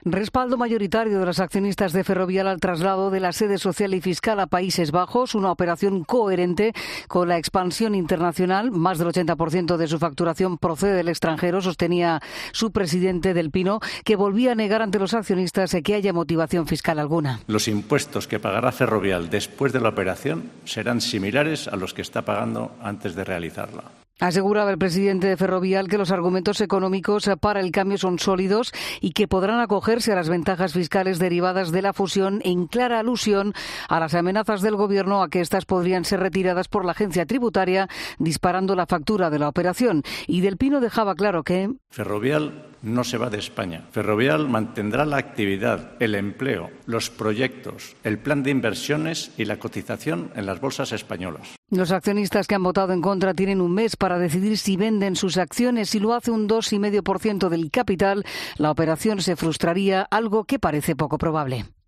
Respaldo mayoritario de los accionistas de Ferrovial al traslado de la sede social y fiscal a Países Bajos, una operación coherente con la expansión internacional. Más del 80% de su facturación procede del extranjero, sostenía su presidente Del Pino, que volvía a negar ante los accionistas que haya motivación fiscal alguna. Los impuestos que pagará Ferrovial después de la operación serán similares a los que está pagando antes de realizarla. Aseguraba el presidente de Ferrovial que los argumentos económicos para el cambio son sólidos y que podrán acogerse a las ventajas fiscales derivadas de la fusión, en clara alusión a las amenazas del Gobierno a que éstas podrían ser retiradas por la agencia tributaria, disparando la factura de la operación. Y Del Pino dejaba claro que Ferrovial no se va de España. Ferrovial mantendrá la actividad, el empleo, los proyectos, el plan de inversiones y la cotización en las bolsas españolas. Los accionistas que han votado en contra tienen un mes para decidir si venden sus acciones. Si lo hace un 2,5% del capital, la operación se frustraría, algo que parece poco probable.